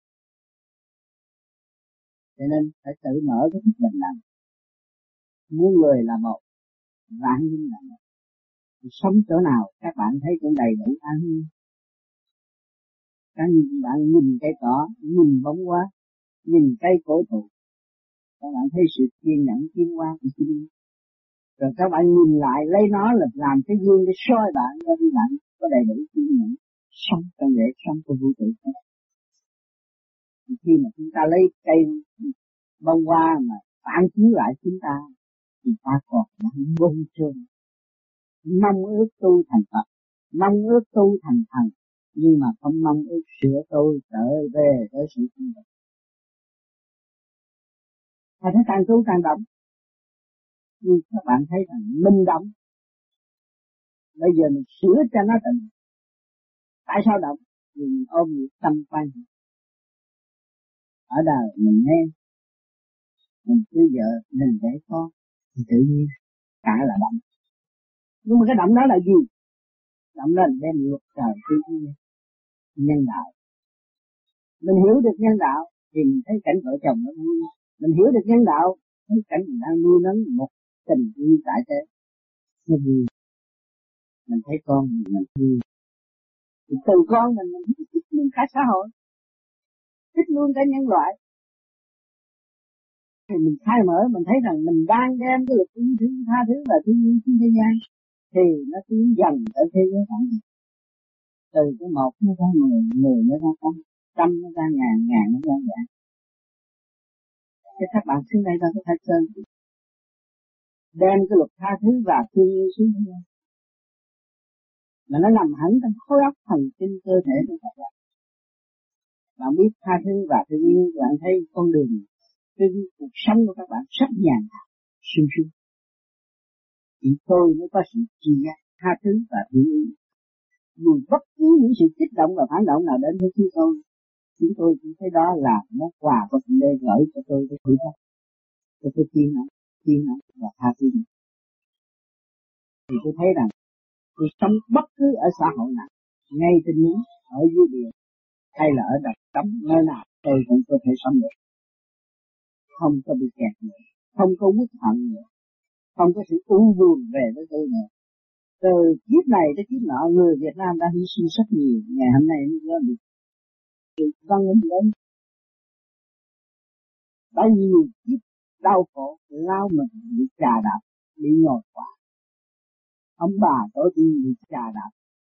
Cho nên phải tự mở cái thức bình đẳng. Muốn người là một, vạn nhân là một. Sống chỗ nào các bạn thấy cũng đầy đủ an nhiên. Các bạn nhìn cây cỏ, nhìn bóng quá, nhìn cây cổ thụ, các bạn thấy sự kiên nhẫn tiến hóa của chính mình. Rồi các bạn nhìn lại lấy nó là làm cái gương để soi bạn, cho các bạn có đầy đủ kiên nhẫn, sống trong lễ sống của vũ trụ. Khi mà chúng ta lấy cây bông hoa mà phản chiếu lại chúng ta thì ta còn đang vô trường, mong ước tu thành Phật, mong ước tu thành thần, nhưng mà không mong ước sửa tôi trở về với sự thanh tịnh. Và thấy càng tu càng động, nhưng các bạn thấy rằng minh động. Bây giờ mình sửa cho nó tịnh. Tại sao động? Vì mình ôm những tâm quan. Ở đời mình nghe, mình cứ vợ, mình để con, thì tự nhiên cả là động. Nhưng mà cái động đó là gì? Động đó là đem luật trời thiên nhiên, nhân đạo. Mình hiểu được nhân đạo thì mình thấy cảnh vợ chồng nó vui. Mình hiểu được nhân đạo, thấy cảnh mình đang nuôi nấng một tình yêu tại thế. Nó vui. Mình thấy con mình, mình vui. Thì từ con mình, mình thích luôn cả xã hội, thích luôn cả nhân loại. Thì mình khai mở, mình thấy rằng mình đang đem cái luật yêu thương tha thứ và thương yêu trên thế gian, thì nó tiến dần ở thế giới phản diện. Từ cái một nó ra mười, mười nó ra trăm, trăm nó ra ngàn, ngàn nó ra vạn. Thế các bạn xuống đây đâu có phải sơn, đem cái luật tha thứ và thương yêu xuống thế gian, mà nó nằm hẳn trong khối óc thần kinh cơ thể của các bạn. Bạn biết tha thứ và thương yêu, bạn thấy con đường cái cuộc sống của các bạn rất nhàn nhã, sung sướng. Chỉ tôi mới có sự chi giác, tha thứ và thương yêu. Dù bất cứ những sự kích động và phản động nào đến với chúng tôi, chúng tôi cũng thấy đó là món quà của Thượng Đế gửi cho tôi cái thử thách, cho tôi kiên nhẫn, kiên nhẫn và tha thứ. Thì tôi thấy rằng tôi sống bất cứ ở xã hội nào, ngay trên núi, ở dưới biển, hay là ở đất trống, nơi nào tôi cũng có thể sống được. Không có bị kẹt nữa, không có uất hận nữa, không có sự u buồn về với tôi nữa. Từ kiếp này tới kiếp nọ, người Việt Nam đã hy sinh rất nhiều, ngày hôm nay mới có được sự văn minh lớn. Đã nhiều kiếp đau khổ, lao mình bị trà đạp, bị nhồi quả. Ông bà tổ tiên bị trà đạp,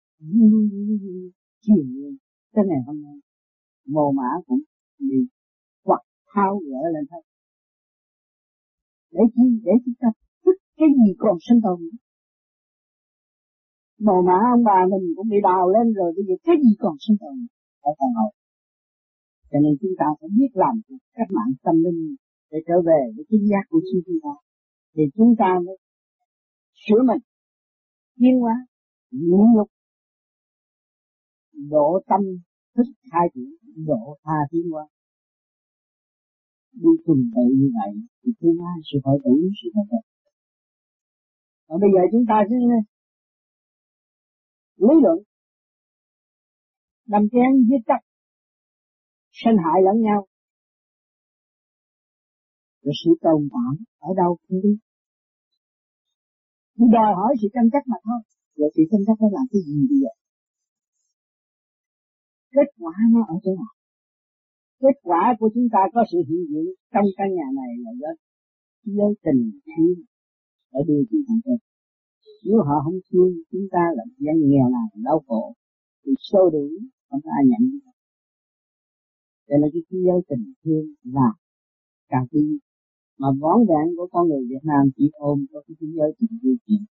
chiều lên, tới ngày hôm nay, mồ mã cũng bị quặt tháo gỡ lên hết. Để chi? Để chúng ta thích cái gì còn sinh tồn. Mồ mã ông bà mình cũng bị đào lên rồi, bây giờ cái gì còn sinh tồn ở phần hậu. Cho nên chúng ta phải biết làm cách mạng tâm linh để trở về với chính giác của chính chúng ta. Thì chúng ta mới sửa mình, tiến hóa, nhịn nhục, độ tâm thức khai triển, độ tha tiến hóa. Đi tuần tự như vậy thì tương lai sự hội tụ sự phát triển. Còn bây giờ chúng ta sẽ lý luận, đâm chén giết chóc, sinh hại lẫn nhau, rồi sự tồn tại ở đâu không biết. Chỉ đòi hỏi sự tranh chấp mà thôi. Rồi sự tranh chấp nó làm cái gì bây giờ? Kết quả nó ở chỗ nào? Kết quả của chúng ta có sự hiện diện trong căn nhà này là do giới tình thương đã đưa chúng ta tới. Nếu họ không thương chúng ta là dân nghèo nào đau khổ thì sâu đủ không có ai nhận. Cho nên cái giới tình thương là càng tin. Mà vón vẹn của con người Việt Nam chỉ ôm có cái giới tình thương chuyện.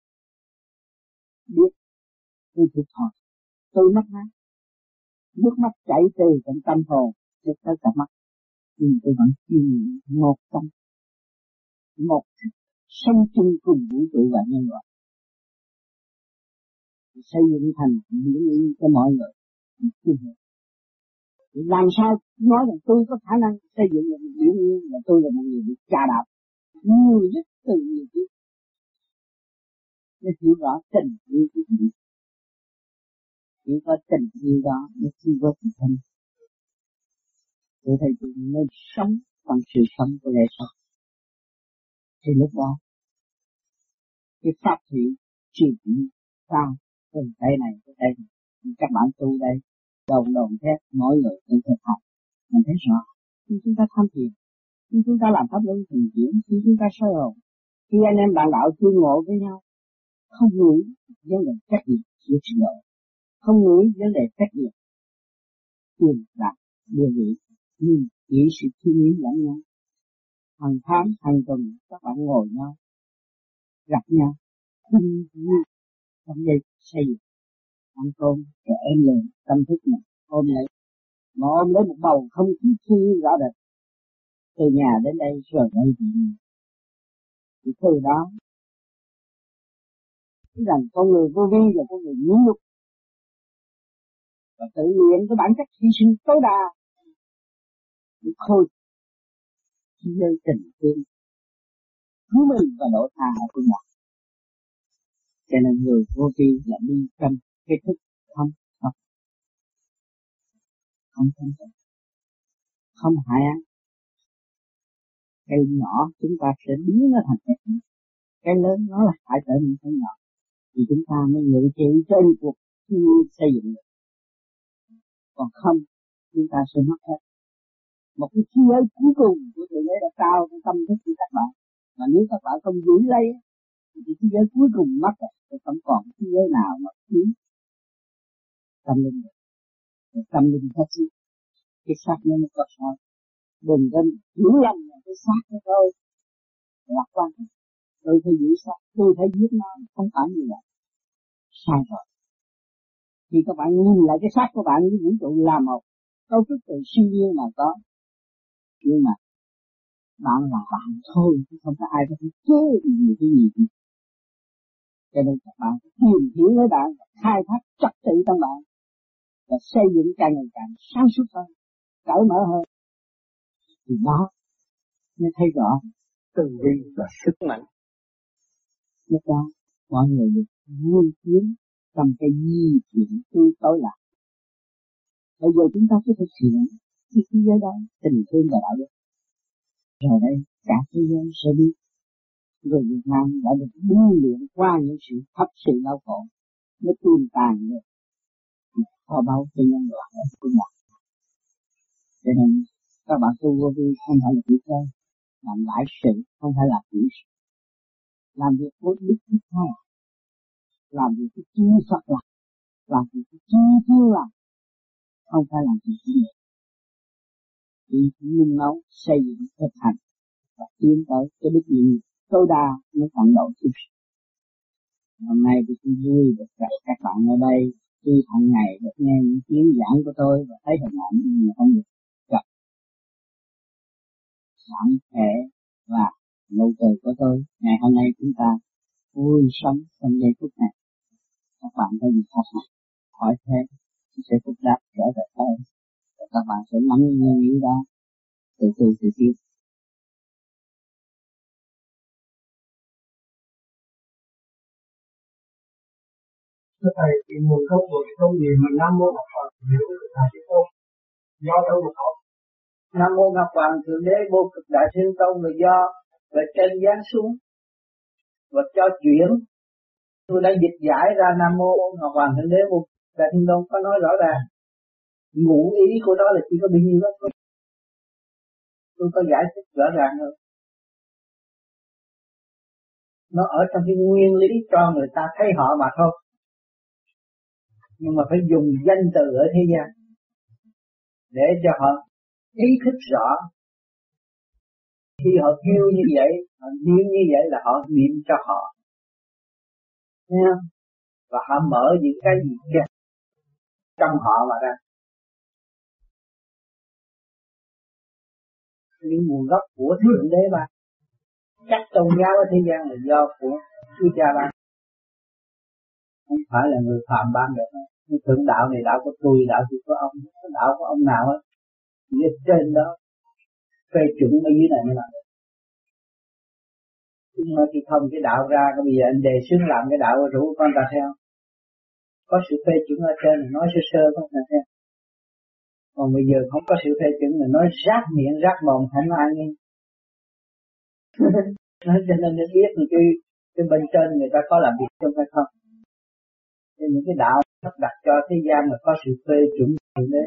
Biết tôi thiệt thòi, tôi mất mát, nước mắt chảy từ trong tâm hồn đến tới cả mắt, nhưng tôi vẫn chiêm một tâm, một sống chung cùng vũ trụ và nhân loại, xây dựng thành những ý cho mọi người. Làm sao nói rằng tôi có khả năng xây dựng một biển yên và tôi là một người bị chà đạp nhiều rất từ nhiều thứ. Để hiểu rõ tình yêu của mình. Chỉ có tình yêu đó mới chi vô tình thân. Tôi thấy tôi nên sống bằng sự sống của lễ sống. Thì lúc đó, cái pháp thủy truyền chuyển sao từ tay này tới tay này. Các bạn tu đây, đầu đồn thét, mỗi người tự thực hành. Mình thấy rõ, khi chúng ta tham thiền, khi chúng ta làm pháp luân thường chuyển, khi chúng ta soi hồn, khi anh em bạn đạo tương ngộ với nhau, không nghĩ vấn đề trách nhiệm giữa sự ngộ, không nghĩ vấn đề trách nhiệm, tiền bạc, địa vị, nhưng chỉ sự thương yêu lẫn nhau. Hàng tháng, hàng tuần các bạn ngồi nhau, gặp nhau, thương yêu trong đây xây dựng, ăn cơm, rồi em lên tâm thức này, ôm lấy, mà ôm lấy một bầu không khí thương yêu rõ rệt. Từ nhà đến đây rồi đây thì, thì từ đó, thấy rằng con người vô vi là con người nhẫn nhục và tự luyện cái bản chất hy sinh tối đa để khôi khi nơi tình thương cứu mình và độ tha ở phương mặt. Cho nên người vô vi là đi trong cái thức không không không không không, không hại ăn. Cây nhỏ chúng ta sẽ biến nó thành cái lớn, cái lớn nó là hại tới những cái nhỏ, thì chúng ta mới ngự trị trên cuộc xây dựng được. Còn không chúng ta sẽ mất hết. Một cái thế giới cuối cùng của Thượng Đế đã trao cái tâm thức của các bạn, mà nếu các bạn không giữ lấy thì thế giới cuối cùng mất rồi, thì không còn thế giới nào mà cứu tâm linh được. Tâm linh hết sức, cái xác nó mới có sao. Đừng nên hiểu lầm là cái xác của tôi lạc quan. Tôi phải giữ xác, tôi phải giết nó, không phải như vậy. Sai rồi. Khi các bạn nhìn lại cái xác của bạn với vũ trụ là một cấu trúc từ siêu nhiên mà có, nhưng mà bạn là bạn thôi, chứ không có ai có thể chế gì cái gì. Cho nên các bạn tìm hiểu với bạn, khai thác trật tự trong bạn và xây dựng càng ngày càng sáng suốt hơn, cởi mở hơn, thì đó mới thấy rõ từ bi và sức mạnh. Lúc đó mọi người được vui tiến trong cái di chuyển tươi tối lạc. Bây giờ chúng ta sẽ thực hiện cái thế giới đó, tình thương và đạo đức. Rồi đây cả thế giới sẽ biết người Việt Nam đã được buông luyện qua những sự thấp sự đau khổ mới tuôn tàn được kho báu cho nhân loại ở phương Bắc. Cho nên các bạn tu vô vi không phải là chỉ chơi, làm đại sự, không phải là tiểu sự. Làm việc với đức thứ hai, làm việc với chư Phật làm, làm việc với chư Thiên làm, không phải làm việc với người. Chỉ nung nấu xây dựng thực hành và tiến tới cái đức nhiệm tối đa mới tận độ chúng sinh. Hôm nay tôi cũng vui được gặp các bạn ở đây, tuy hàng ngày được nghe những tiếng giảng của tôi và thấy hình ảnh nhưng mà không được gặp bản thể và nụ cười của tôi. Ngày hôm nay chúng ta vui sống trong giây phút này. Các bạn có gì thắc mắc hỏi thế sẽ phúc đáp trở về tôi, và các bạn sẽ nắm nguyên lý đó từ từ từ từ. Thưa thầy, thì nguồn gốc của cái công gì mà Nam Mô Ngọc Hoàng hiểu được là cái câu do đâu mà có? Nam Mô Ngọc Hoàng Thượng Đế Vô Cực Đại Thiên Tông là do và trên giáng xuống và cho chuyển. Tôi đã dịch giải ra Nam Mô Ngọc Hoàng Thượng Đế Vô Cực Đại Thiên Tông có nói rõ ràng. Ngụ ý của đó là chỉ có bao nhiêu đó. Tôi có giải thích rõ ràng hơn. Nó ở trong cái nguyên lý cho người ta thấy họ mà thôi. Nhưng mà phải dùng danh từ ở thế gian để cho họ ý thức rõ. Khi họ kêu như vậy, họ niệm như vậy là họ niệm cho họ. Thấy không? Và họ mở những cái gì kia trong họ mà ra. Những nguồn gốc của Thượng Đế ban. Các tôn giáo ở thế gian là do của Chúa Cha ban. Không phải là người phàm ban được. Thượng đạo này đạo của tôi, đạo của ông, đạo của ông nào á, ở trên đó phê chuẩn ở dưới này mới làm được. Nhưng mà khi thông cái đạo ra, cái bây giờ anh đề xướng làm cái đạo rủ con ta theo. Có sự phê chuẩn ở trên thì nói sơ sơ con ta theo. Còn bây giờ không có sự phê chuẩn thì nói rác miệng rác mồm không ai nghe. Cho nên để biết được cái, cái bên trên người ta có làm việc trong hay không. Nên những cái đạo đặt cho thế gian là có sự phê chuẩn Thượng Đế.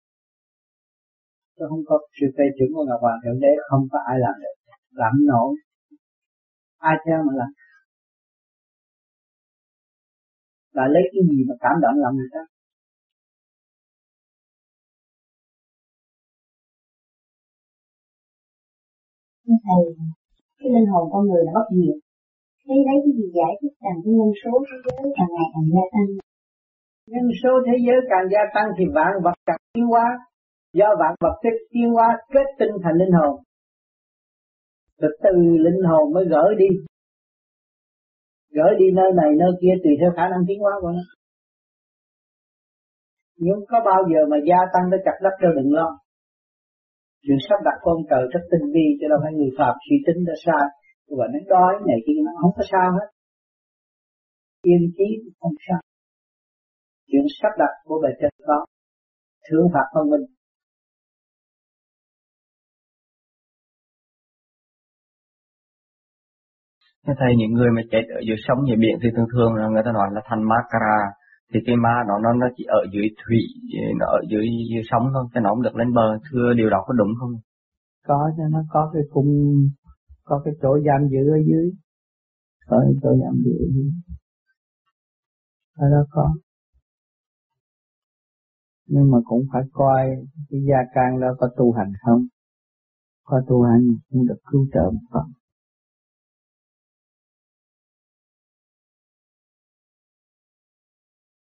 Chứ không có sự phê chuẩn của Ngọc Hoàng Thượng Đế không có ai làm được. Làm nổi. Ai theo mà làm. Là lấy cái gì mà cảm động làm người ta. thầy, cái linh hồn con người là bất diệt. Thế lấy cái gì giải thích rằng cái nhân số thế giới càng ngày càng gia tăng? Nhân số thế giới càng gia tăng thì vạn vật càng tiến hóa. Do vạn vật tiến hóa kết tinh thành linh hồn. Rồi từ linh hồn mới gửi đi. Gửi đi nơi này nơi kia tùy theo khả năng tiến hóa của nó. Nhưng có bao giờ mà gia tăng tới chặt đất đâu, đừng lo. Chuyện sắp đặt của ông trời rất tinh vi, cho đâu phải người phạm suy tính ra sai. Và nó đói này kia nó không có sao hết. Yên chí không sao. Chuyện sắp đặt của bề trên có. Thưởng phạt phân minh. Thế thầy, những người mà chết ở dưới sông dưới biển thì thường thường là người ta nói là thành ma cara, thì cái ma đó nó nó chỉ ở dưới thủy, nó ở dưới, dưới sông thôi, chứ nó không được lên bờ. Thưa điều đó có đúng không? Có, cho nó có cái cung, có cái chỗ giam giữ ở dưới, có cái chỗ giam giữ ở dưới, ở đó có. Nhưng mà cũng phải coi cái gia can đó có tu hành không, có tu hành cũng được cứu trợ một phần.